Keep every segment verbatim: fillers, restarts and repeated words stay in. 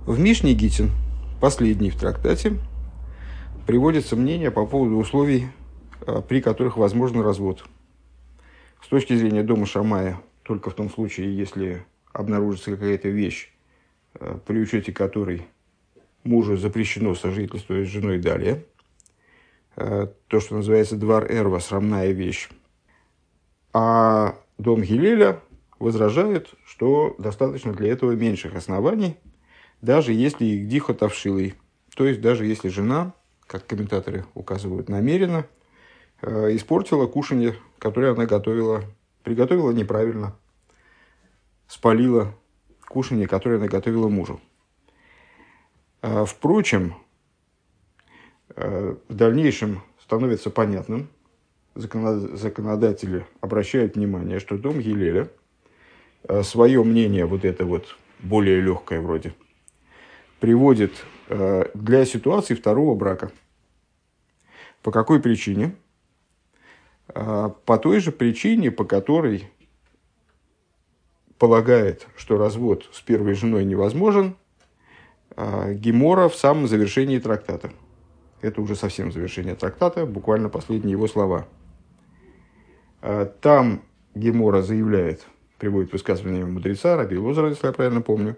В Мишне Гитин, последний в трактате, приводится мнение по поводу условий, при которых возможен развод. С точки зрения дома Шамая, только в том случае, если обнаружится какая-то вещь, при учете которой мужу запрещено сожительствовать с женой далее. То, что называется двар эрва, срамная вещь. А дом Гилеля возражает, что достаточно для этого меньших оснований, даже если их дихо тавшилой, то есть даже если жена, как комментаторы указывают намеренно, испортила кушанье, которое она готовила, приготовила неправильно, спалила кушанье, которое она готовила мужу. Впрочем, в дальнейшем становится понятным, законодатели обращают внимание, что дом Гилеля свое мнение, вот это вот более легкое вроде, приводит для ситуации второго брака. По какой причине? По той же причине, по которой полагает, что развод с первой женой невозможен, Гемора в самом завершении трактата. Это уже совсем завершение трактата, буквально последние его слова. Там Гемора заявляет, приводит высказывание мудреца, Раби Элозера, если я правильно помню,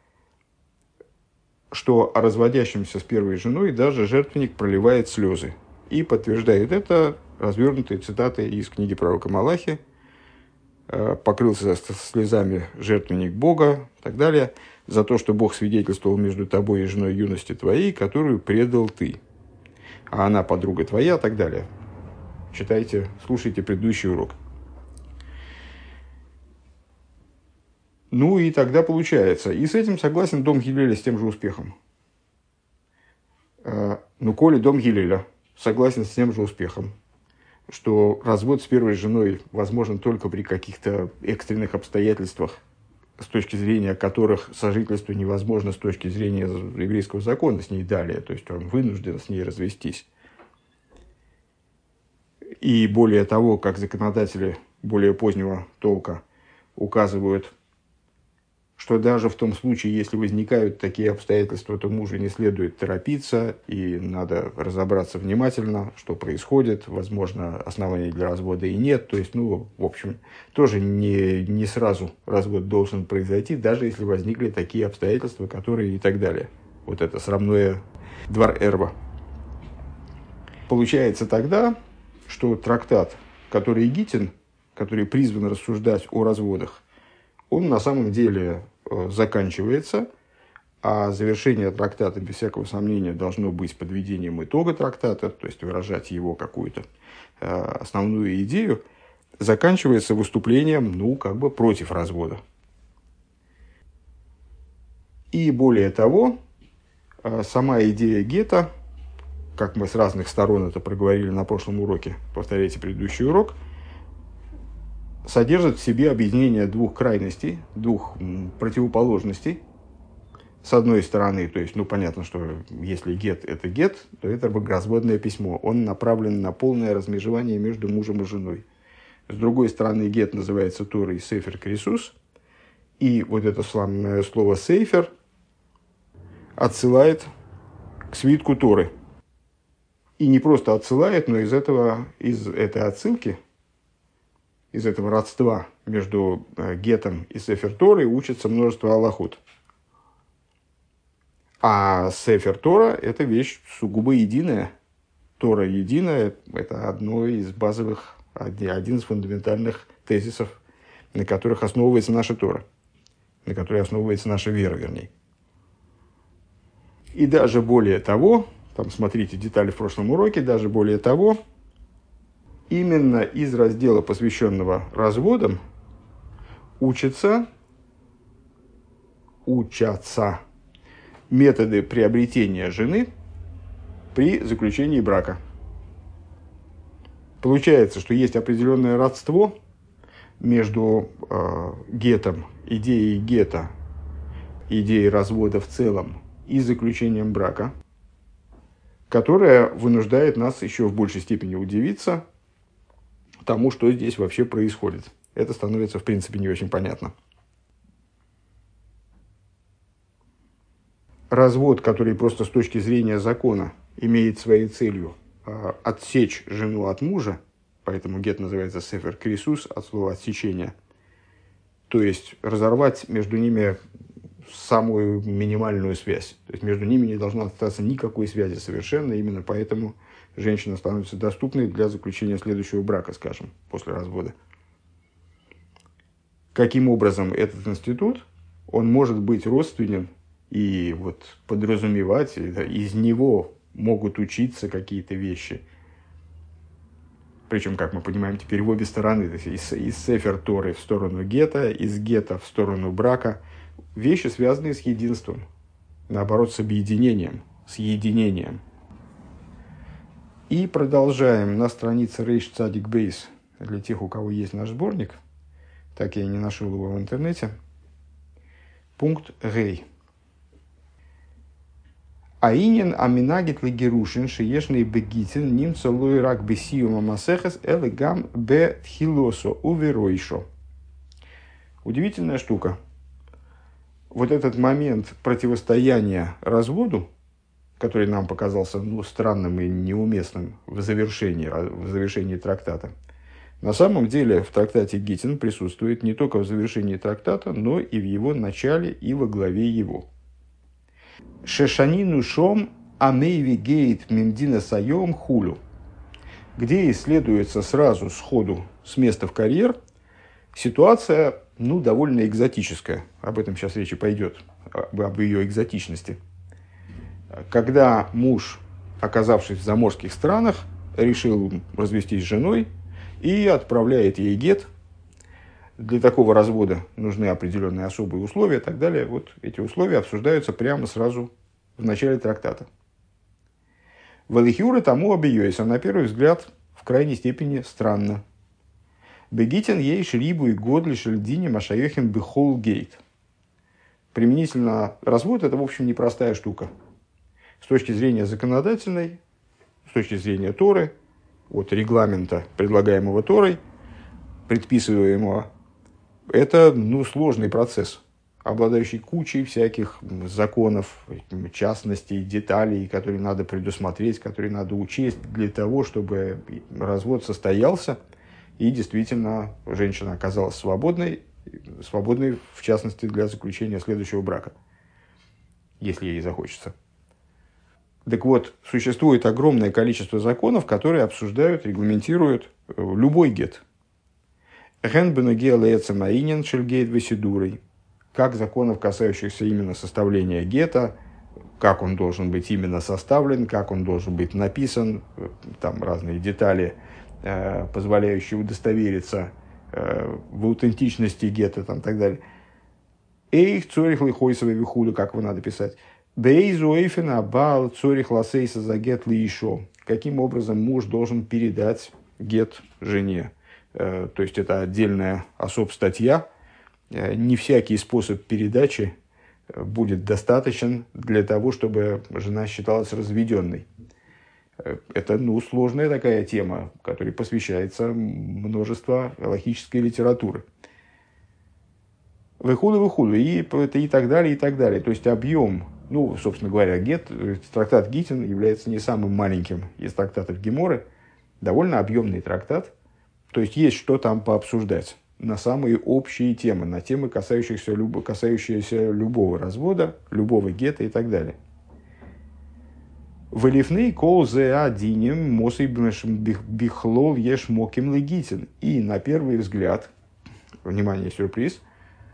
что о разводящемся с первой женой даже жертвенник проливает слезы. И подтверждает это развернутой цитатой из книги пророка Малахи: «Покрылся слезами жертвенник Бога», и так далее, «за то, что Бог свидетельствовал между тобой и женой юности твоей, которую предал ты, а она подруга твоя», и так далее. Читайте, слушайте предыдущий урок. Ну и тогда получается, и с этим согласен дом Гилеля с тем же успехом. Ну, коли дом Гилеля согласен с тем же успехом, что развод с первой женой возможен только при каких-то экстренных обстоятельствах, с точки зрения которых сожительство невозможно с точки зрения еврейского закона с ней далее, то есть он вынужден с ней развестись. И более того, как законодатели более позднего толка указывают, что даже в том случае, если возникают такие обстоятельства, то мужу не следует торопиться, и надо разобраться внимательно, что происходит. Возможно, оснований для развода и нет. То есть, ну, в общем, тоже не, не сразу развод должен произойти, даже если возникли такие обстоятельства, которые и так далее. Вот это срамное двар эрва. Получается тогда, что трактат, который Гитин, который призван рассуждать о разводах, он на самом деле заканчивается, а завершение трактата, без всякого сомнения, должно быть подведением итога трактата, то есть выражать его какую-то основную идею, заканчивается выступлением, ну, как бы против развода. И более того, сама идея гетто, как мы с разных сторон это проговорили на прошлом уроке, повторяйте предыдущий урок, содержит в себе объединение двух крайностей, двух противоположностей. С одной стороны, то есть, ну, понятно, что если гет – это гет, то это разводное письмо. Он направлен на полное размежевание между мужем и женой. С другой стороны, гет называется Торой Сейфер Крисус. И вот это славное слово «сейфер» отсылает к свитку Торы. И не просто отсылает, но из, этого, из этой отсылки, из этого родства между гетом и Сефер Торой учится множество алахот. А Сефер Тора – это вещь сугубо единая. Тора единая – это одно из базовых, один из фундаментальных тезисов, на которых основывается наша Тора, на которой основывается наша вера, вернее. И даже более того, там смотрите детали в прошлом уроке, даже более того, именно из раздела, посвященного разводам, учатся, учатся методы приобретения жены при заключении брака. Получается, что есть определенное родство между э, гетом, идеей гета, идеей развода в целом и заключением брака, которая вынуждает нас еще в большей степени удивиться тому, что здесь вообще происходит. Это становится, в принципе, не очень понятно. развод, который просто с точки зрения закона имеет своей целью э, отсечь жену от мужа, поэтому гет называется сефер крисус, от слова отсечение, то есть разорвать между ними самую минимальную связь. То есть между ними не должно остаться никакой связи совершенно, именно поэтому женщина становится доступной для заключения следующего брака, скажем, после развода. Каким образом этот институт, он может быть родственен и вот подразумевать, из него могут учиться какие-то вещи. Причем, как мы понимаем, теперь в обе стороны, то есть из, из сефер Торы в сторону гета, из гета в сторону брака, вещи, связанные с единством, наоборот, с объединением, с единением. И продолжаем на странице Рейш Цадик Бейс, для тех, у кого есть наш сборник, так я не нашел его в интернете, пункт Гей. Аинен аминагит легерушин шиешный бегитин немца лойрак бесиума масехес элегам бе тхилосо уверойшо. Удивительная штука. Вот этот момент противостояния разводу, который нам показался ну, странным и неуместным в завершении, в завершении трактата, на самом деле в трактате Гитин присутствует не только в завершении трактата, но и в его начале и во главе его. Шешанину шом амейви гейт мимдина сайом хулю, где исследуется сразу сходу с места в карьер ситуация, ну, довольно экзотическая. Об этом сейчас речь и пойдет, об, об ее экзотичности. Когда муж, оказавшись в заморских странах, решил развестись с женой и отправляет ей гет. Для такого развода нужны определенные особые условия и так далее. Вот эти условия обсуждаются прямо сразу в начале трактата. Валихюра тому объёйся, на первый взгляд, в крайней степени странно. Бегитин ей шрибу и годли шельдине машаехин бихол гейт. Применительно развод – это, в общем, непростая штука. С точки зрения законодательной, с точки зрения Торы, от регламента, предлагаемого Торой, предписываемого, это ну, сложный процесс, обладающий кучей всяких законов, частностей, деталей, которые надо предусмотреть, которые надо учесть для того, чтобы развод состоялся, и действительно женщина оказалась свободной, свободной в частности для заключения следующего брака, если ей захочется. Так вот, существует огромное количество законов, которые обсуждают, регламентируют любой гет. Как законов, касающихся именно составления гета, как он должен быть именно составлен, как он должен быть написан, там разные детали, позволяющие удостовериться в аутентичности гета, там, и так далее. Эйх цорих лихойсовый вихуду, как его надо писать. Бейзу эйфена бал цорих ласейса за гет ли еще. Каким образом муж должен передать гет жене? То есть это отдельная особ статья. Не всякий способ передачи будет достаточен для того, чтобы жена считалась разведенной. Это ну, сложная такая тема, которой посвящается множество галахической литературы. Выхуду, выхуду, и, и так далее, и так далее. То есть объем, ну, собственно говоря, гет, трактат Гитин является не самым маленьким из трактатов Геморы, довольно объемный трактат. То есть есть что там пообсуждать на самые общие темы, на темы, касающиеся, любо, касающиеся любого развода, любого гета и так далее. Валифней кол зе адинем мосей бихлол еш моким легитин. И на первый взгляд, внимание, сюрприз,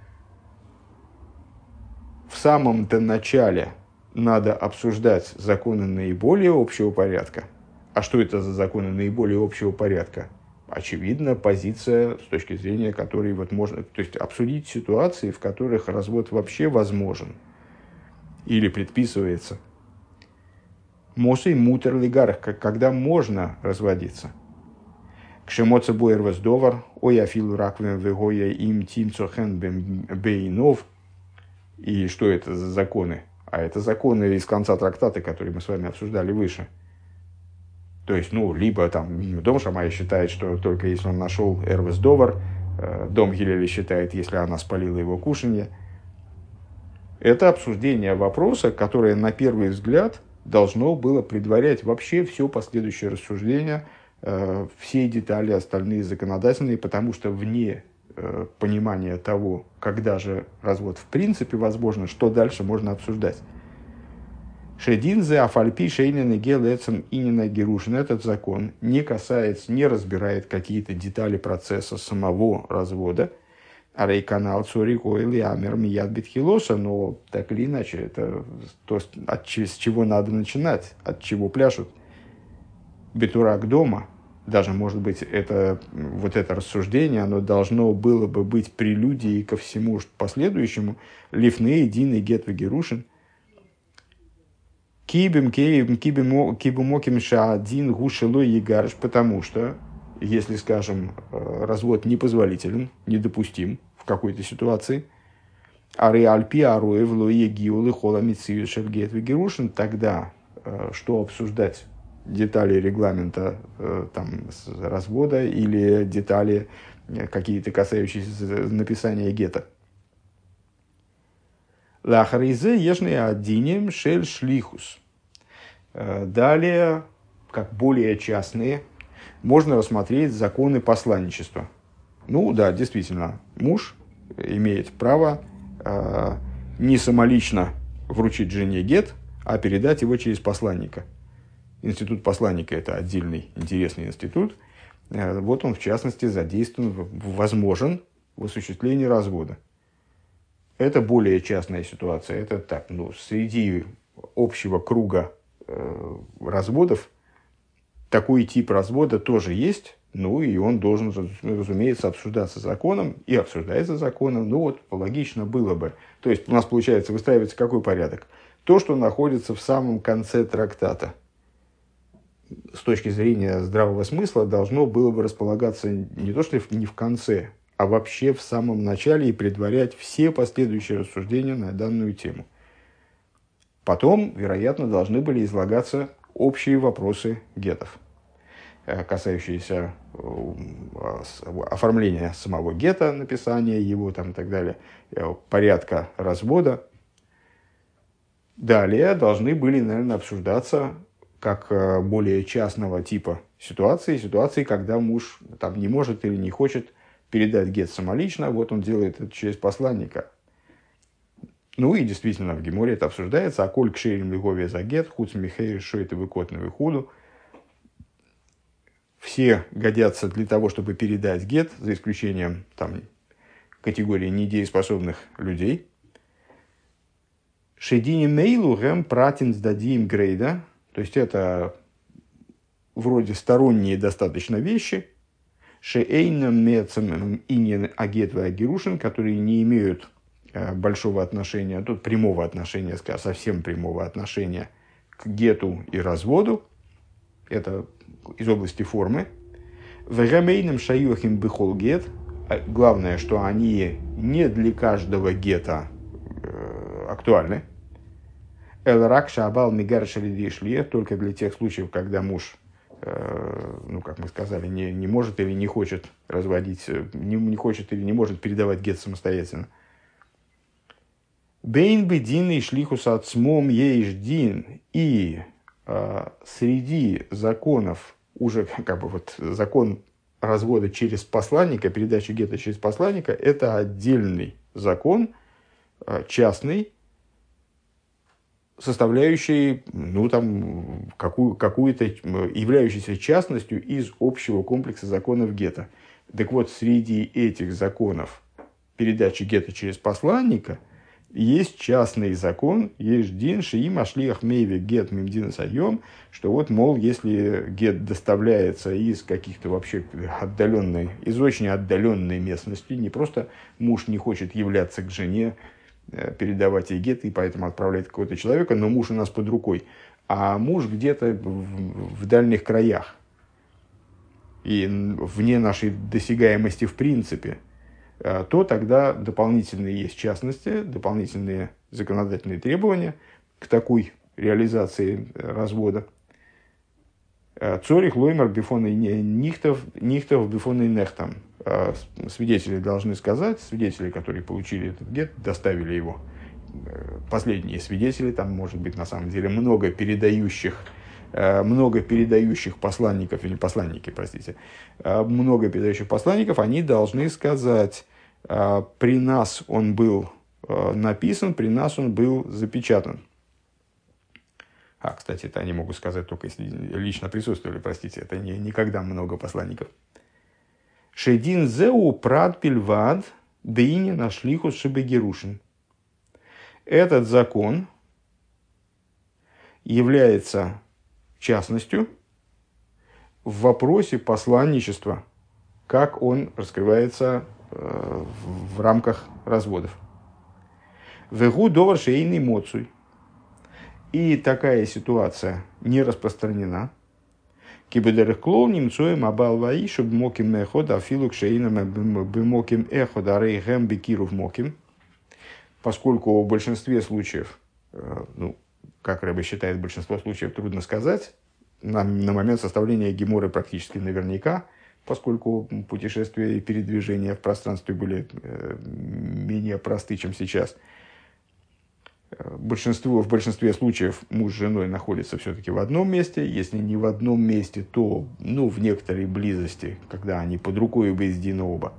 в самом-то начале надо обсуждать законы наиболее общего порядка. А что это за законы наиболее общего порядка? Очевидно, позиция, с точки зрения которой вот можно, то есть обсудить ситуации, в которых развод вообще возможен или предписывается. Мосей мутер лигарах, когда можно разводиться. Кшемоца боер воздовар, ой афил раквем вегоя им тимцохен бейнов. И что это за законы? А это законы из конца трактата, которые мы с вами обсуждали выше. То есть, ну, либо там дом Шамая считает, что только если он нашел эрвес довар, дом Гилеля считает, если она спалила его кушанье. Это обсуждение вопроса, которое на первый взгляд должно было предварять вообще все последующее рассуждение, э, все детали остальные законодательные, потому что вне э, понимания того, когда же развод в принципе возможно, что дальше можно обсуждать. Шединзе афальпи шейнен гелецем инина герушин. Этот закон не касается, не разбирает какие-то детали процесса самого развода. А рейканал цорик ойли амер мияд битхилоса, но так или иначе, это то, от, с чего надо начинать, от чего пляшут. Бетурак дома, даже, может быть, это, вот это рассуждение, оно должно было бы быть прелюдией ко всему последующему. Лифны, Дин и Гет Вегерушин. Кибим, кибим, кибим, кибимоким шаадин гушелой егарыш, потому что, если, скажем, развод непозволителен, недопустим в какой-то ситуации, а реальпи аруев лои гиолы холамицию шельгет вегерушин, тогда что обсуждать? Детали регламента там, развода или детали какие-то касающиеся написания гета. Лахаризе ежный адинем шель шлихус. Далее, как более частные, можно рассмотреть законы посланничества. Ну да, действительно, муж имеет право э, не самолично вручить жене гет, а передать его через посланника. Институт посланника – это отдельный интересный институт. Э, вот он, в частности, задействован, возможен в осуществлении развода. Это более частная ситуация. Это так, ну, среди общего круга э, разводов такой тип развода тоже есть, ну и он должен, разумеется, обсуждаться законом, и обсуждается законом, ну вот логично было бы. То есть у нас, получается, выстраивается какой порядок? То, что находится в самом конце трактата, с точки зрения здравого смысла, должно было бы располагаться не то, что не в конце, а вообще в самом начале и предварять все последующие рассуждения на данную тему. Потом, вероятно, должны были излагаться общие вопросы гетов, касающиеся оформления самого гета, написания его там, и так далее, порядка развода. Далее должны были, наверное, обсуждаться как более частного типа ситуации, ситуации, когда муж там, не может или не хочет передать гет самолично, вот он делает это через посланника. Ну и действительно в Геморе это обсуждается. А коль кшерим лиговия за гет, хуц михейр шойт и выкотный худу. Все годятся для того, чтобы передать гет, за исключением там, категории недееспособных людей. Шедини мейлу гэм пратин сдадим грейда. То есть это вроде сторонние достаточно вещи. Шеэйна мецам иньен агетва агирушин, которые не имеют большого отношения, тут прямого отношения, совсем прямого отношения к гету и разводу. Это из области формы. Вегамейным шаюхим бихол гет. Главное, что они не для каждого гета э, актуальны. Элрак шабал мигар шалидишли, только для тех случаев, когда муж, э, ну, как мы сказали, не, не может или не хочет разводить, не, не хочет или не может передавать гет самостоятельно. Бейн бедин и шлихус ацмом ейждин. И э, среди законов, уже как бы вот закон развода через посланника, передачи гета через посланника, это отдельный закон, э, частный, составляющий, ну, там, какую, какую-то, являющийся частностью из общего комплекса законов гета. Так вот, среди этих законов передачи гета через посланника есть частный закон, есть дин шиим ашлиах мейве гет мимдина сайом, что вот, мол, если гет доставляется из каких-то вообще отдаленной, из очень отдаленной местности, не просто муж не хочет являться к жене, передавать ей гет, и поэтому отправляет какого-то человека, но муж у нас под рукой, а муж где-то в, в дальних краях и вне нашей досягаемости в принципе, то тогда дополнительные есть частности, дополнительные законодательные требования к такой реализации развода. Цорих лоймар бифон и нихтов, нихтов бифон и нехтам. Свидетели должны сказать, свидетели, которые получили этот гет, доставили его последние свидетели, там может быть на самом деле много передающих, много передающих посланников, или посланники, простите, много передающих посланников, они должны сказать, при нас он был написан, при нас он был запечатан. А, кстати, это они могут сказать только если лично присутствовали, простите, это не, никогда много посланников. Шедин зеу прад пильвад дыни нашлиху шибегерушин. Этот закон является частностью в вопросе посланничества, как он раскрывается э, в рамках разводов. Вегу довар шейный моцуй. И такая ситуация не распространена. Кибедерых клоу немцоем абал ваи, чтобы моким эход, а филук шейном бимоким эход, а рейхем бекиров моким. Поскольку в большинстве случаев, ну, как Рэбе считает, большинство случаев трудно сказать, на, на момент составления геморы практически наверняка, поскольку путешествия и передвижения в пространстве были э, менее просты, чем сейчас. Большинство, в большинстве случаев муж с женой находятся все-таки в одном месте. Если не в одном месте, то ну, в некоторой близости, когда они под рукой бездина оба.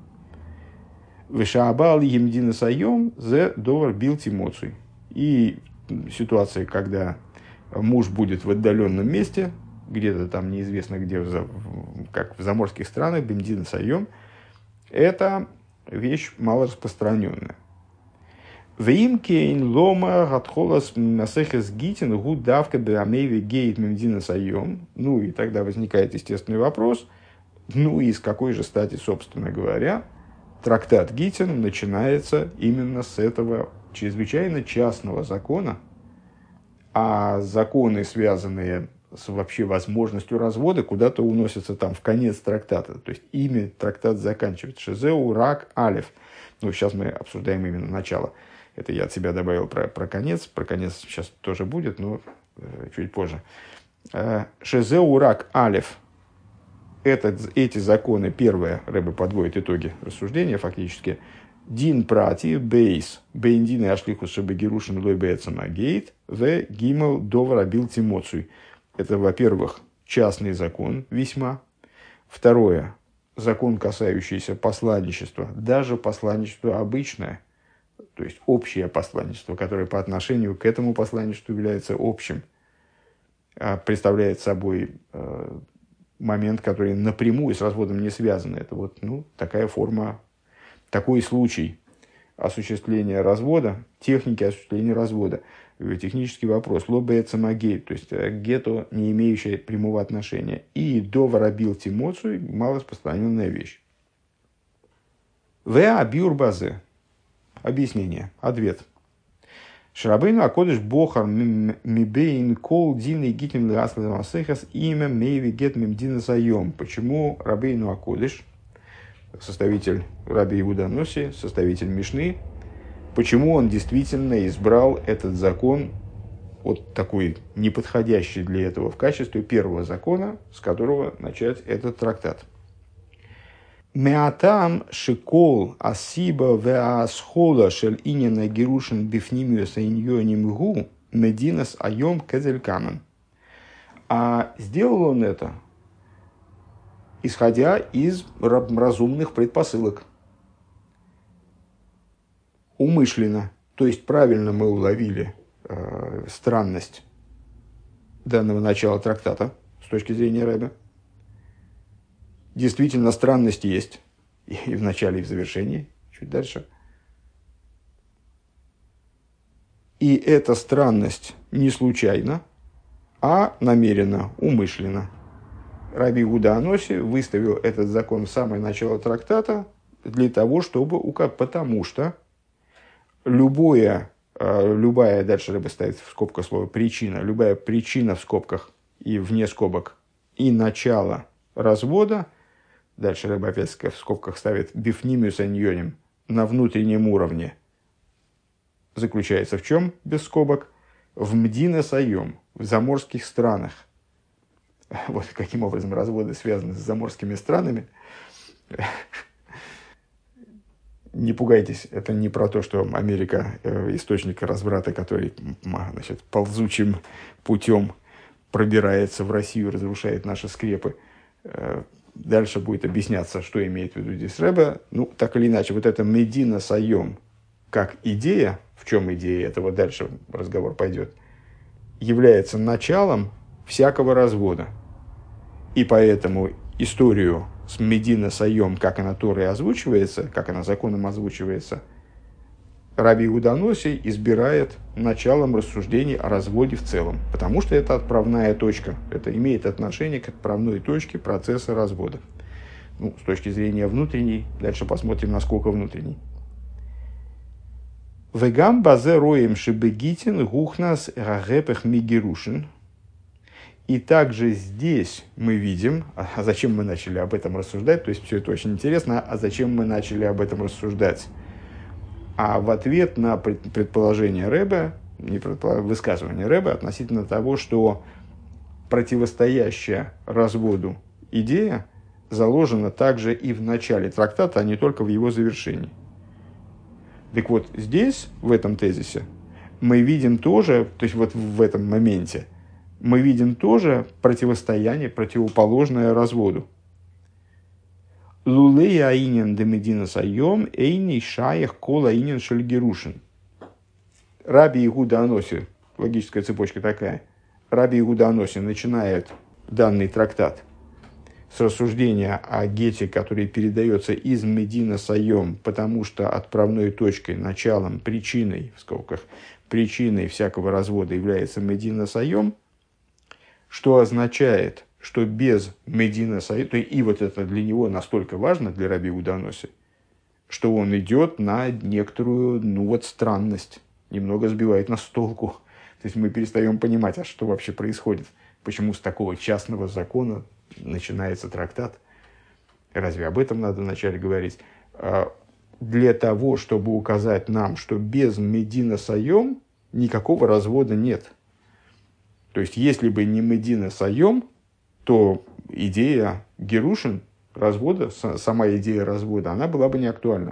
Вешаабал емдина сайом зе довар бил тимоцуй. И ситуация, когда муж будет в отдаленном месте, где-то там неизвестно где, как в заморских странах, бимдина сайом, это вещь малораспространенная. Веймкейн лома гатхолас масехес гитин гудавка беамеви гейт мемдина сайом. Ну и тогда возникает естественный вопрос, ну и с какой же стати, собственно говоря, трактат Гитин начинается именно с этого чрезвычайно частного закона, а законы, связанные с вообще возможностью развода, куда-то уносятся там в конец трактата. То есть ими трактат заканчивается. Шезеу рак алеф. Ну, сейчас мы обсуждаем именно начало. Это я от себя добавил про, про конец. Про конец сейчас тоже будет, но э, чуть позже. Шезеу рак алеф. Этот, эти законы, первое, Рэбе подводит итоги рассуждения фактически. Дин прати бейс бейндин и ашлихус шебегерушин лой бэцамагейт в гимел довар абил тимоцуй. Это, во-первых, частный закон весьма. Второе, закон, касающийся посланничества, даже посланничество обычное, то есть общее посланничество, которое по отношению к этому посланничеству является общим, представляет собой момент, который напрямую с разводом не связан. Это вот ну, такая форма, такой случай осуществления развода, техники осуществления развода. Технический вопрос. Лобэт самогейт, то есть гетто, не имеющее прямого отношения. И довар абил тимоцуй, малораспространенная вещь. Веа абиур базе. Объяснение. Ответ. Шрабейну акодыш бохар мибейн кол дин и гитин ласлам асехас имя мейви гет мимдина сайом. Почему Рабейну акодыш, составитель Раби Иуда Носи, составитель Мишны, почему он действительно избрал этот закон, вот такой неподходящий для этого, в качестве первого закона, с которого начать этот трактат? Меатам шикол асиба веасхола шель инина герушин бифнимиус иньоним гу мединас айом кезелькамен. А сделал он это, исходя из разумных предпосылок. Умышленно, то есть правильно мы уловили э, странность данного начала трактата с точки зрения Рэбе. Действительно, странность есть и в начале, и в завершении, чуть дальше. И эта странность не случайна, а намеренно, умышленно. Раби Иуда Аноси выставил этот закон в самое начало трактата для того, чтобы, потому что любое, любая, дальше Рэбе ставит в скобках слово причина, любая причина в скобках и вне скобок и начало развода, дальше Рэбе опять в скобках ставит бифнимиус аньоним, на внутреннем уровне, заключается в чем, без скобок? В мдина сайом, в заморских странах. Вот каким образом разводы связаны с заморскими странами. Не пугайтесь, это не про то, что Америка э, источник разврата, который, значит, ползучим путем пробирается в Россию, разрушает наши скрепы. Э, дальше будет объясняться, что имеет в виду здесь Ребе. Ну, так или иначе, вот это Медина Сайом как идея, в чем идея этого, дальше разговор пойдет, является началом всякого развода. И поэтому историю с Медина Сайом, как она Торой озвучивается, как она законом озвучивается, Раби Иуда Аноси избирает началом рассуждений о разводе в целом, потому что это отправная точка, это имеет отношение к отправной точке процесса развода. Ну, с точки зрения внутренней, дальше посмотрим, насколько внутренней. Вегам базе роем шибегитин гухнас рагепех мигерушин. И также здесь мы видим, а зачем мы начали об этом рассуждать, то есть все это очень интересно, а зачем мы начали об этом рассуждать? А в ответ на предположение Ребе, не высказывание Ребе относительно того, что противостоящая разводу идея заложена также и в начале трактата, а не только в его завершении. Так вот, здесь, в этом тезисе, мы видим тоже, то есть вот в этом моменте, мы видим тоже противостояние, противоположное разводу. Лулей аинен де Медина Сайом эйни шаях кола аинен шельгерушин. Раби Иуда Аноси, логическая цепочка такая, Раби Иуда Аноси начинает данный трактат с рассуждения о гете, который передается из Медина Сайом, потому что отправной точкой, началом, причиной, в скобках, причиной всякого развода является Медина Сайом, что означает, что без Медина Сайом, и вот это для него настолько важно, для Раби Иуда Аноси, что он идет на некоторую, ну вот, странность, немного сбивает нас с толку. То есть мы перестаем понимать, а что вообще происходит, почему с такого частного закона начинается трактат. Разве об этом надо вначале говорить? Для того, чтобы указать нам, что без Медина Сайом никакого развода нет. То есть, если бы не Медина Сайом, то идея Герушин, развода, сама идея развода, она была бы не актуальна.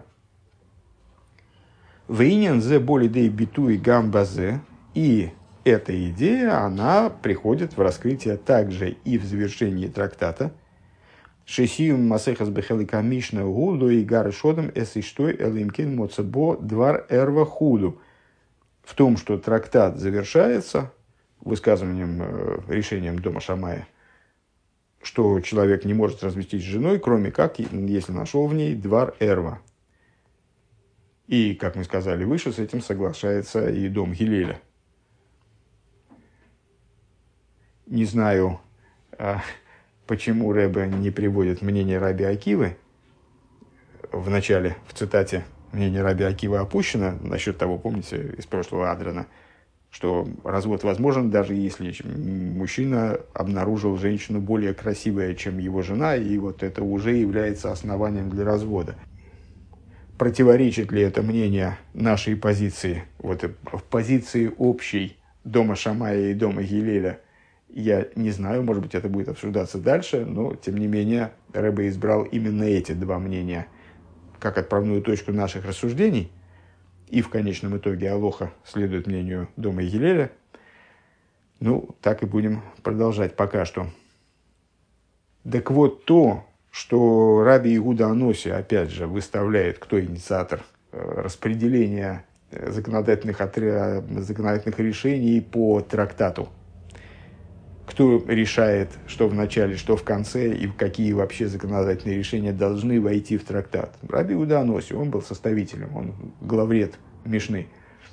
Вейнен зе боли дей биту и гамбазе. И эта идея, она приходит в раскрытие также и в завершении трактата. Шесиум масехас бехели камишна гуду и гары шодом эс и что элимкин моцебо двар эрва худу. В том, что трактат завершается высказыванием, решением дома Шамая, что человек не может развестись с женой, кроме как, если нашел в ней двар эрва. И, как мы сказали выше, с этим соглашается и дом Гилеля. Не знаю, почему Ребе не приводит мнение Раби Акивы. В начале, в цитате, мнение Раби Акивы опущено насчет того, помните, из прошлого Адрана, что развод возможен, даже если мужчина обнаружил женщину более красивой, чем его жена, и вот это уже является основанием для развода. Противоречит ли это мнение нашей позиции, вот в позиции общей дома Шамая и дома Гилеля, я не знаю, может быть, это будет обсуждаться дальше, но, тем не менее, Ребе избрал именно эти два мнения как отправную точку наших рассуждений, и в конечном итоге Алоха следует мнению дома Гилеля. Ну, так и будем продолжать пока что. Так вот, то, что Раби Иуда Аноси, опять же, выставляет, кто инициатор распределения законодательных, отря... законодательных решений по трактату. Кто решает, что в начале, что в конце, и какие вообще законодательные решения должны войти в трактат. Раби Иуда Аноси, он был составителем, он главред Мишны.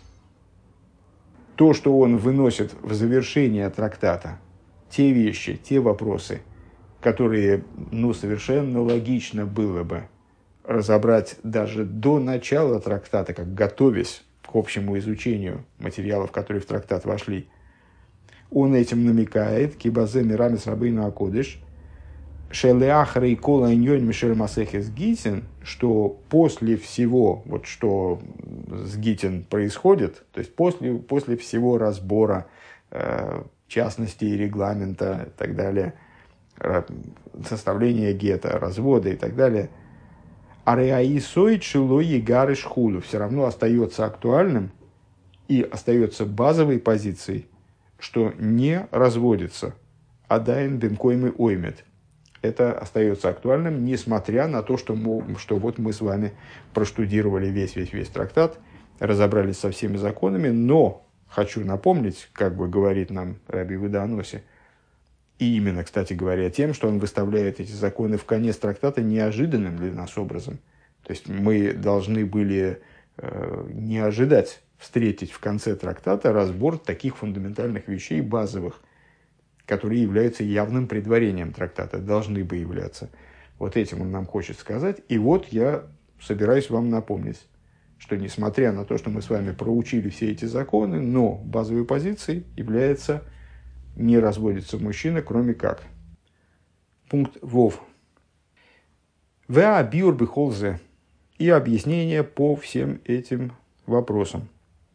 То, что он выносит в завершение трактата, те вещи, те вопросы, которые, ну, совершенно логично было бы разобрать даже до начала трактата, как готовясь к общему изучению материалов, которые в трактат вошли, он этим намекает, кибазе мирамис рабейну акодыш, шелеахрей кола иньон мишель масехес гитин, что после всего, вот что с гитин происходит, то есть после, после всего разбора э, частностей, регламента и так далее, составления гета, развода и так далее, Ареаисой чило егары шхулу все равно остается актуальным и остается базовой позицией, что не разводится. Адайн бемкоймы оймет. Это остается актуальным, несмотря на то, что, мы, что вот мы с вами проштудировали весь-весь-весь трактат, разобрались со всеми законами, но хочу напомнить, как бы говорит нам Раби Иуда Аноси, и именно, кстати говоря, тем, что он выставляет эти законы в конец трактата неожиданным для нас образом. То есть мы должны были э, не ожидать встретить в конце трактата разбор таких фундаментальных вещей, базовых, которые являются явным предварением трактата, должны бы являться. Вот этим он нам хочет сказать. И вот я собираюсь вам напомнить, что несмотря на то, что мы с вами проучили все эти законы, но базовой позицией является не разводится мужчина, кроме как. Пункт Вов. Веа биур бихолзе. И объяснение по всем этим вопросам.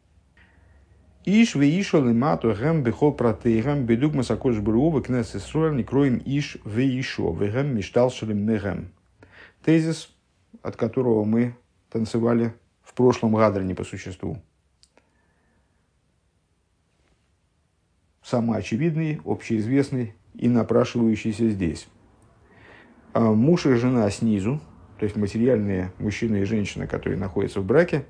Иш веишо лимату гэм бихол протейгэм бедуг масакош брувы кнес исруэль не кроем иш веишо вэгэм миштал шалим нэгэм. Тезис, от которого мы танцевали в прошлом гадране по существу. Самый очевидный, общеизвестный и напрашивающийся здесь. А муж и жена снизу, то есть материальные мужчина и женщина, которые находятся в браке,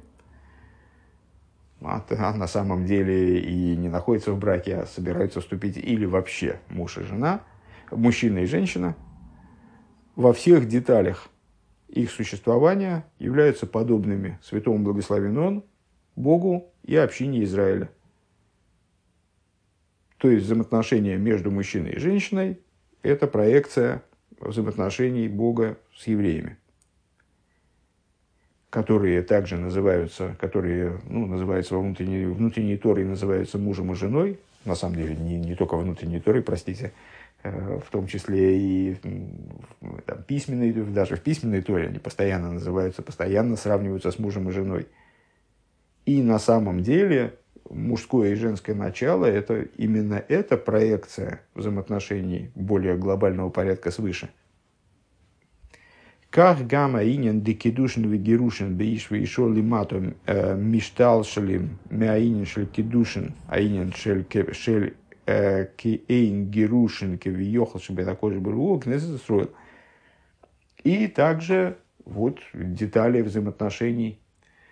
а на самом деле и не находятся в браке, а собираются вступить или вообще муж и жена, мужчина и женщина, во всех деталях их существования являются подобными святому благословен он, Богу и общине Израиля. То есть взаимоотношения между мужчиной и женщиной – это проекция взаимоотношений Бога с евреями, которые также называются, которые, ну, называются во внутренней, внутренней Торе называются мужем и женой, на самом деле не, не только внутренней Торе, простите, в том числе и там, письменной, даже в письменной Торе они постоянно называются, постоянно сравниваются с мужем и женой. И на самом деле мужское и женское начало – это именно эта проекция взаимоотношений более глобального порядка свыше. Как гамма инин декидушин вегерушин беиш веишо лиматом миштал шалим мяинин шель кидушин аинин шель шель кеэйн герушин кевиохал шебе такой же был кнезет строил. И также вот детали взаимоотношений,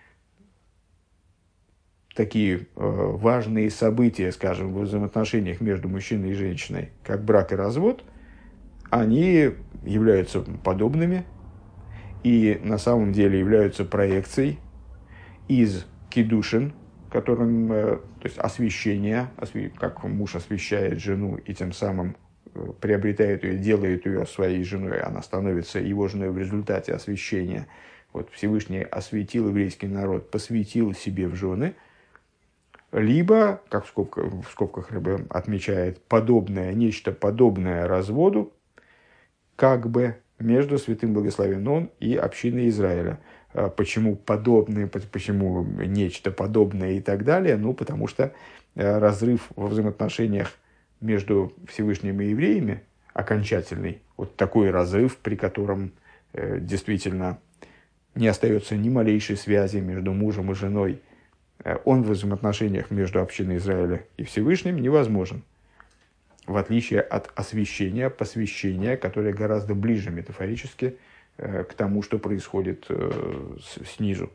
такие э, важные события, скажем, в взаимоотношениях между мужчиной и женщиной, как брак и развод, они являются подобными и на самом деле являются проекцией из кидушин, которым, э, то есть освящение, освя... как муж освящает жену и тем самым э, приобретает ее, делает ее своей женой, она становится его женой в результате освящения. Вот Всевышний освятил еврейский народ, посвятил себе в жены. Либо, как в скобках, в скобках Ребе отмечает, подобное, нечто подобное разводу, как бы между святым благословен он и общиной Израиля. Почему подобное, почему нечто подобное и так далее? Ну, потому что разрыв во взаимоотношениях между Всевышним и евреями окончательный, вот такой разрыв, при котором действительно не остается ни малейшей связи между мужем и женой, он в взаимоотношениях между общиной Израиля и Всевышним невозможен. В отличие от освящения, посвящения, которое гораздо ближе метафорически к тому, что происходит снизу.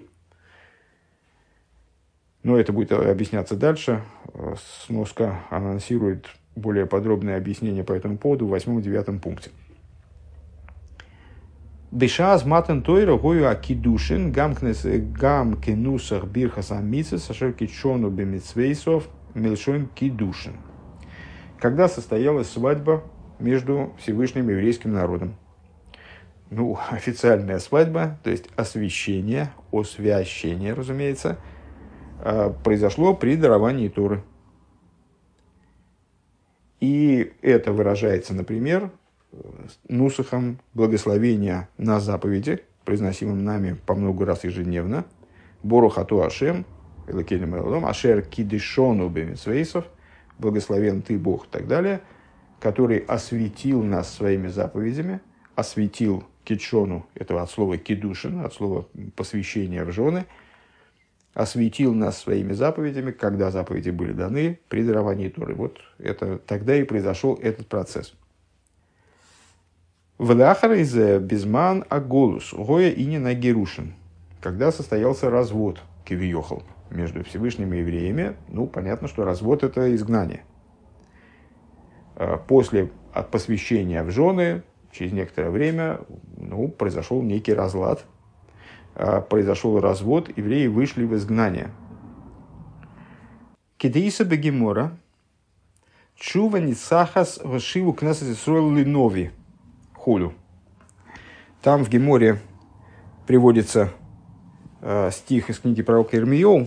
Но это будет объясняться дальше. Сноска анонсирует более подробное объяснение по этому поводу в восьмом-девятом пункте. Бешаз матен тойра гою акидушин гамкнес гамкенусах бирхас амитсес ашер кичону бемитсвейсов милшон кидушин. Когда состоялась свадьба между Всевышним и еврейским народом. Ну, официальная свадьба, то есть освящение, освящение, разумеется, произошло при даровании Торы. И это выражается, например, нусахом благословения на заповеди, произносимым нами по много раз ежедневно, Борухату Ашем, Элокейным Элодом, Ашер Кидишону Бемитсвейсов, благословен ты Бог и так далее, который осветил нас своими заповедями, осветил кидшону, это от слова кидушин, от слова посвящения в жены, осветил нас своими заповедями, когда заповеди были даны при даровании Торы. Вот это, тогда и произошел этот процесс. Владахар из безман аголус, гоя и не нагерушин, когда состоялся развод кивиохал между Всевышним и евреями. Ну, понятно, что развод – это изгнание. После от посвящения в жены, через некоторое время, ну, произошел некий разлад, произошел развод, евреи вышли в изгнание. Кедеиса бегемора, чува ницахас вшиву кнесет Исроэл линови хулю. Там в Геморе приводится э, стих из книги пророка Ирмияу.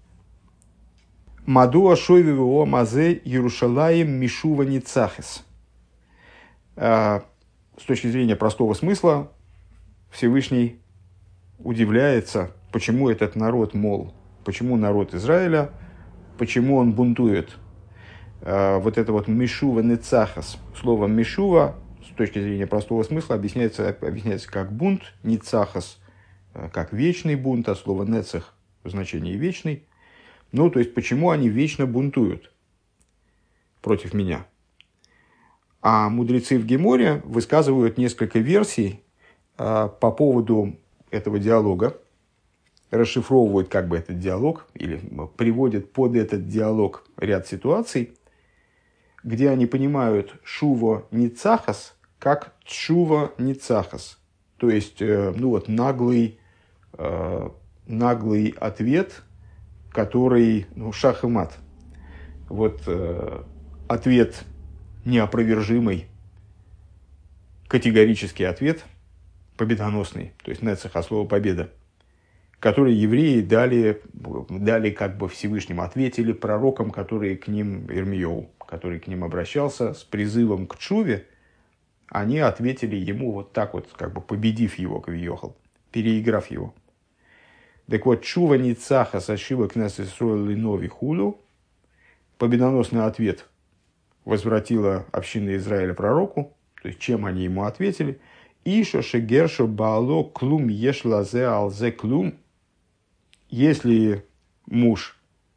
Мадуа шойвево мазе Иерушалаим мишува ницахес. С точки зрения простого смысла, Всевышний удивляется, почему этот народ, мол, почему народ Израиля, почему он бунтует. Вот это вот мишува ницахес, слово мишува, с точки зрения простого смысла, объясняется, объясняется как бунт, ницахес, как вечный бунт, а слово нецех в значении вечный. Ну, то есть, почему они вечно бунтуют против меня? А мудрецы в Геморе высказывают несколько версий а, по поводу этого диалога, расшифровывают как бы этот диалог или приводят под этот диалог ряд ситуаций, где они понимают шуво ницахас как тшува ницахас, то есть ну вот наглый, э, наглый ответ, который ну, шах и мат, вот э, ответ неопровержимый, категорический ответ, победоносный, то есть нецех, а слово победа, который евреи дали, дали как бы Всевышним, ответили пророкам, которые к ним, Ирмияу, который к ним обращался с призывом к тшуве, они ответили ему вот так вот, как бы победив его, кавиохал, переиграв его. Так вот, тшува ницаха сашива кнесет Исроэл линови хулю, победоносный ответ возвратила община Израиля пророку, то есть чем они ему ответили, Ишо шегершо баало клум еш лазе алзе клум. Если муж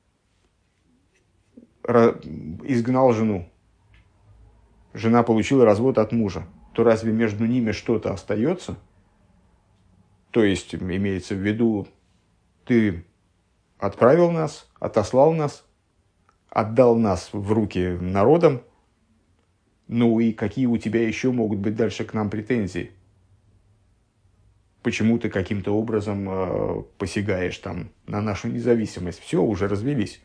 изгнал жену, жена получила развод от мужа, то разве между ними что-то остается? То есть, имеется в виду, ты отправил нас, отослал нас, отдал нас в руки народам, ну и какие у тебя еще могут быть дальше к нам претензии? Почему ты каким-то образом э, посягаешь там на нашу независимость? Все, уже развелись.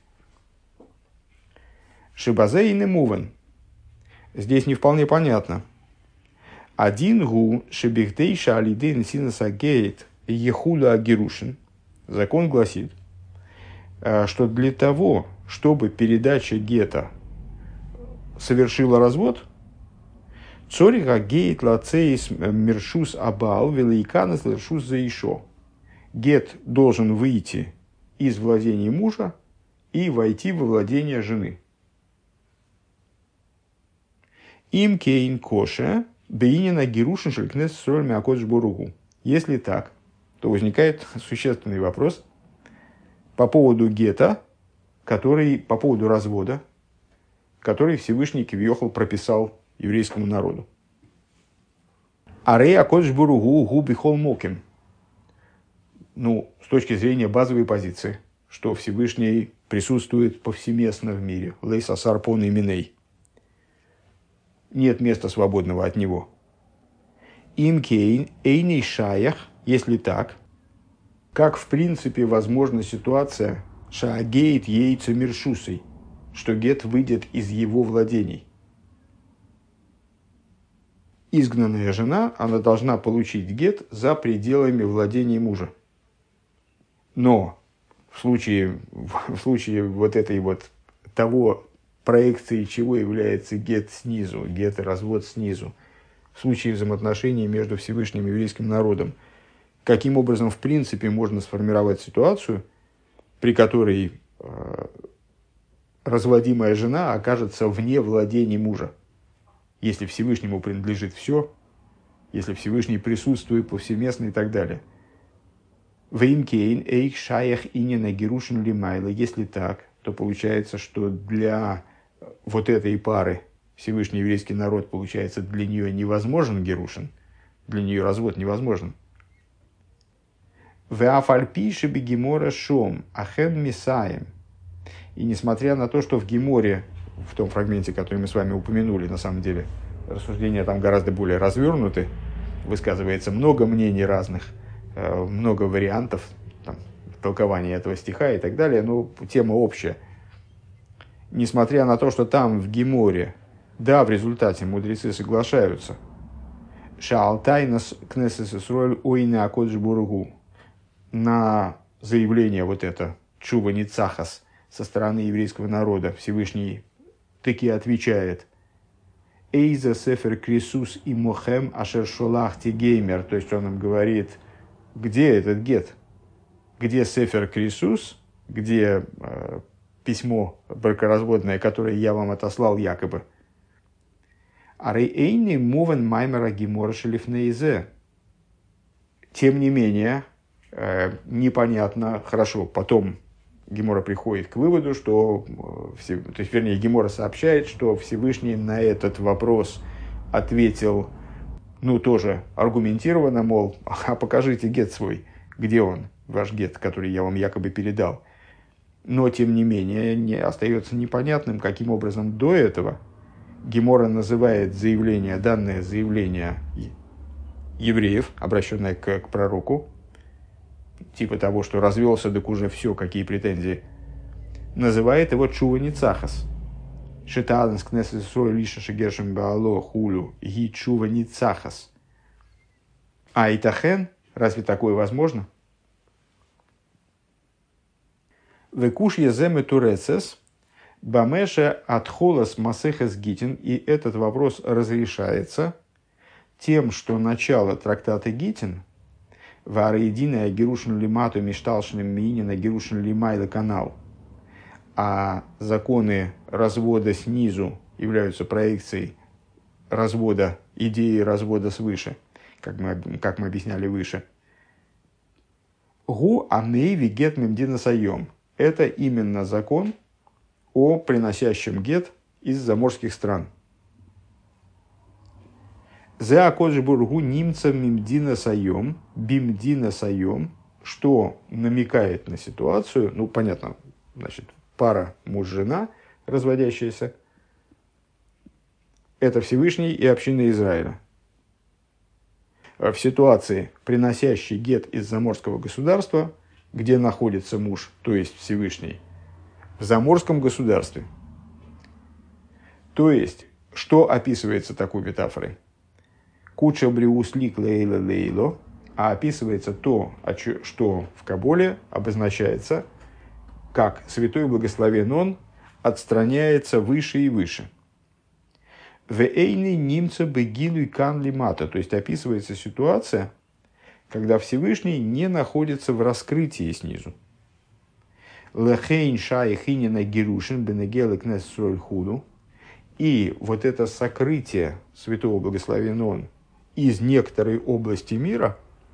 Шибазе и немуван. Здесь не вполне понятно. Один гу шебихдейша алидейн синаса гейт ехула агирушин. Закон гласит, что для того, чтобы передача гета совершила развод, цориха гейт лацеис мершус абал великанес лершус заишо. Гет должен выйти из владения мужа и войти во владение жены. Им кейн коше бейнина герушин шелькнес сольми акодж боругу. Если так, то возникает существенный вопрос по поводу гета, который, по поводу развода, который Всевышний кивьехал прописал еврейскому народу. Арей акодж боругу гу бихол моким. Ну, с точки зрения базовой позиции, что Всевышний присутствует повсеместно в мире. Лейс асар пон и миней. Нет места свободного от него. Им кейн эйней шаях, если так, как в принципе возможна ситуация шаагейт ейца миршусой, что гет выйдет из его владений. Изгнанная жена, она должна получить гет за пределами владения мужа. Но в случае, в случае вот этой вот того, проекцией чего является гет снизу, гет и развод снизу, в случае взаимоотношений между Всевышним и еврейским народом, каким образом в принципе можно сформировать ситуацию, при которой э, разводимая жена окажется вне владения мужа, если Всевышнему принадлежит все, если Всевышний присутствует повсеместно и так далее. Веймкейн эйх шаях инина герушин лимайла. Если так, то получается, что для вот этой пары Всевышний еврейский народ, получается, для нее невозможен герушин, для нее развод невозможен. Веафальпиши бегемора шом ахен мисаем. И несмотря на то, что в Геморе, в том фрагменте, который мы с вами упомянули, на самом деле, рассуждения там гораздо более развернуты, высказывается много мнений разных, много вариантов там, толкования этого стиха и так далее, но тема общая. Несмотря на то, что там в Геморе, да, в результате мудрецы соглашаются, «Шаалтайнас кнесес Исроэль ойне акодж бургу», на заявление вот это «Чува ницахас» со стороны еврейского народа Всевышний таки отвечает «Эйза сефер крисус и мохем ашер шолах тигеймер», то есть он им говорит, где этот гет, где сефер крисус, где э, письмо бракоразводное, которое я вам отослал якобы. «Арейни мовен маймера гемора шелифнейзе». Тем не менее, э, непонятно, хорошо, потом Гемора приходит к выводу, что, то есть, вернее, Гемора сообщает, что Всевышний на этот вопрос ответил, ну, тоже аргументированно, мол, а покажите гет свой, где он, ваш гет, который я вам якобы передал. Но, тем не менее, не остается непонятным, каким образом до этого Гемора называет заявление, данное заявление евреев, обращенное к, к пророку, типа того, что развелся, так уже все, какие претензии, называет его Чува Ницахас. Шитаданс кнесет сой лиша шегершем баало хулю ги Чува Ницахас. А итахен, разве такое возможно? Векуш еземе турецес бамеше атхолас масехес гитин. И этот вопрос разрешается тем, что начало трактата Гитин Вараединая Герушин Лимату Мишталшиным Минина Герушин Лимайла канал. А законы развода снизу являются проекцией развода, идеи развода свыше, как мы, как мы объясняли выше. Гу амейви гет мемдина сайом. Это именно закон о приносящем гет из заморских стран. За акоджбургу немца мимдина сайом, бимдина сайом, что намекает на ситуацию, ну, понятно, значит, пара муж-жена, разводящаяся, это Всевышний и община Израиля. В ситуации, приносящей гет из заморского государства, где находится муж, то есть Всевышний, в заморском государстве. То есть, что описывается такой метафорой? Куча бриуслик лейла лейло, а описывается то, что в Каболе обозначается, как святой благословен он отстраняется выше и выше. Вейни немца бегилу и канли мата, то есть описывается ситуация, когда Всевышний не находится в раскрытии снизу. Лехейн шай хинина герушин бенегелы кнес сроль худу. И вот это сокрытие святого благословен он из некоторой области мира,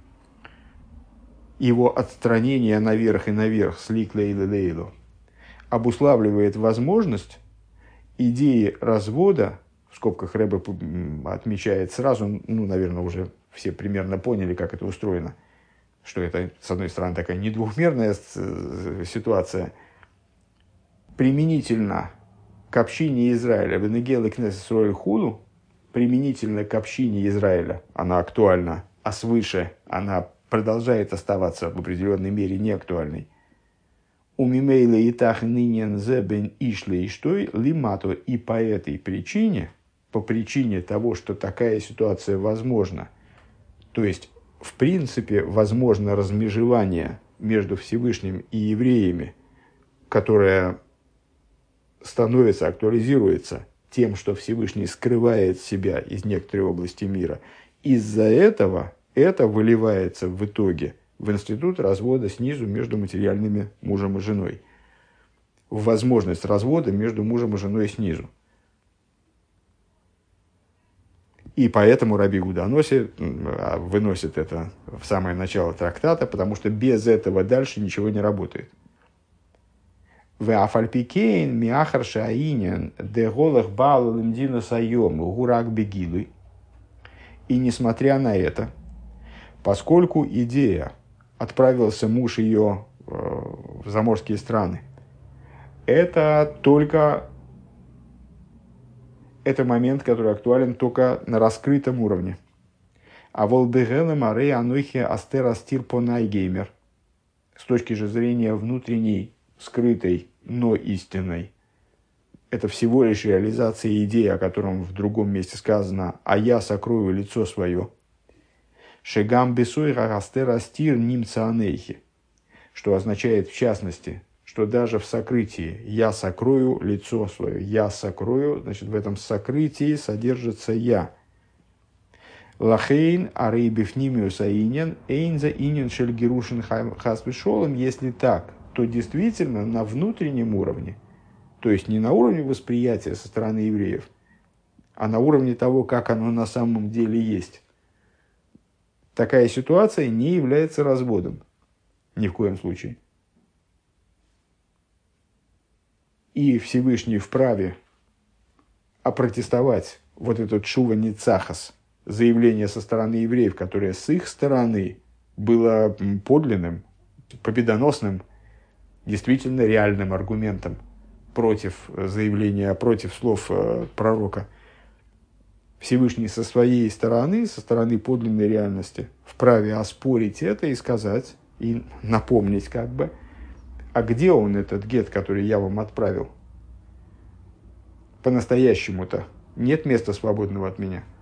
его отстранение наверх и наверх, слик лейло лейло, обуславливает возможность идеи развода, в скобках Ребе отмечает сразу, ну, наверное, уже все примерно поняли, как это устроено, что это, с одной стороны, такая не двухмерная ситуация, применительно к общине Израиля, Венегел и Кнесет Исроэль Худу, применительно к общине Израиля, она актуальна, а свыше она продолжает оставаться в определенной мере неактуальной. У мимейла и тах нынен зебен ишле и штой лимато. И по этой причине, по причине того, что такая ситуация возможна, то есть, в принципе, возможно размежевание между Всевышним и евреями, которое становится, актуализируется тем, что Всевышний скрывает себя из некоторой области мира. Из-за этого это выливается в итоге в институт развода снизу между материальными мужем и женой. В возможность развода между мужем и женой снизу. И поэтому Раби Иуда носит, выносит это в самое начало трактата, потому что без этого дальше ничего не работает. Веафальпикейн миахар шаинен деголах бал лимдина сайом гурак бегилы. И несмотря на это, поскольку идея отправился муж ее в заморские страны, это только это момент, который актуален только на раскрытом уровне. А волбегеле марей анохи астер астир понай геймер. С точки же зрения внутренней, скрытой, но истинной, это всего лишь реализация идеи, о котором в другом месте сказано, а я сокрою лицо свое. Шегам бесой астер астир нимца анейхи. Что означает в частности, что даже в сокрытии я сокрою лицо свое. Я сокрою, значит, в этом сокрытии содержится я. Лахейн арей бифнимиус аинен эйнза инен шельгерушин хасвишолом. Если так, то действительно на внутреннем уровне, то есть не на уровне восприятия со стороны евреев, а на уровне того, как оно на самом деле есть, такая ситуация не является разводом. Ни в коем случае. И Всевышний вправе опротестовать вот этот шува ницахас, заявление со стороны евреев, которое с их стороны было подлинным, победоносным, действительно реальным аргументом против заявления, против слов пророка. Всевышний со своей стороны, со стороны подлинной реальности, вправе оспорить это и сказать, и напомнить как бы, а где он, этот гет, который я вам отправил? По-настоящему-то нет места свободного от меня.